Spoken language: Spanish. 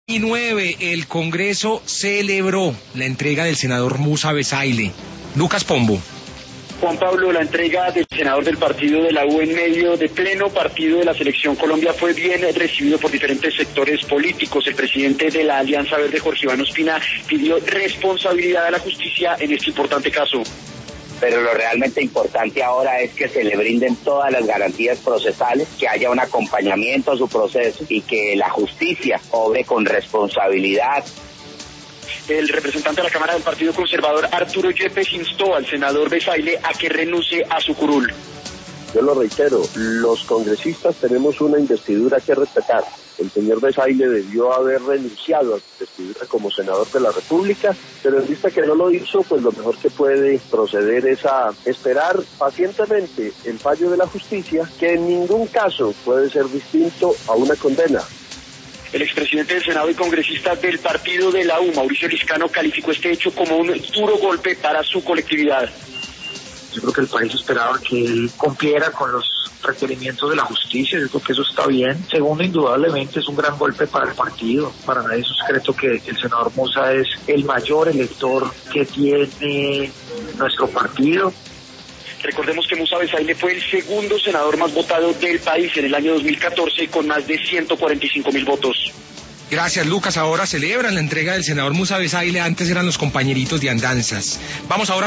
9, el Congreso celebró la entrega del senador Musa Besaile. Lucas Pombo. Juan Pablo, la entrega del senador del partido de la U en medio de pleno partido de la Selección Colombia fue bien recibido por diferentes sectores políticos. El presidente de la Alianza Verde, Jorge Iván Ospina, pidió responsabilidad a la justicia en este importante caso. Pero lo realmente importante ahora es que se le brinden todas las garantías procesales, que haya un acompañamiento a su proceso y que la justicia obre con responsabilidad. El representante de la Cámara del Partido Conservador, Arturo Yepes, instó al senador Besaile a que renuncie a su curul. Yo lo reitero, los congresistas tenemos una investidura que respetar. El señor Besaile debió haber renunciado a su investidura como senador de la República, pero en vista que no lo hizo, pues lo mejor que puede proceder es a esperar pacientemente el fallo de la justicia, que en ningún caso puede ser distinto a una condena. El expresidente del Senado y congresista del partido de la U, Mauricio Liscano, calificó este hecho como un duro golpe para su colectividad. Yo creo que el país esperaba que él cumpliera con los requerimientos de la justicia, yo creo que eso está bien. Segundo, indudablemente es un gran golpe para el partido. Para nadie es un secreto que el senador Musa es el mayor elector que tiene nuestro partido. Recordemos que Musa Besaile fue el segundo senador más votado del país en el año 2014 con más de 145,000 votos. Gracias, Lucas. Ahora celebran la entrega del senador Musa Besaile. Antes eran los compañeritos de andanzas. Vamos ahora